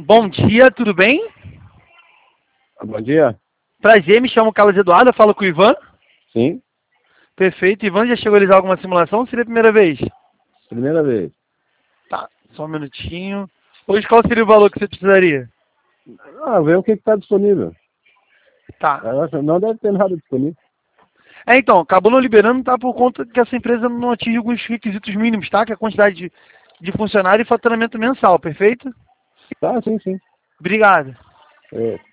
Bom dia, tudo bem? Bom dia. Prazer, me chamo Carlos Eduardo, eu falo com o Ivan. Sim, Perfeito, Ivan já chegou a realizar alguma simulação ou seria a primeira vez? primeira vez. Tá, só um minutinho. Hoje qual seria o valor que você precisaria? Vê o que está disponível. Tá. Eu acho- Não deve ter nada disponível. Então, acabou não liberando, tá, por conta que essa empresa não atinge alguns requisitos mínimos, tá? Que é a quantidade de funcionário e faturamento mensal, perfeito? Tá, sim, sim. Obrigado. É.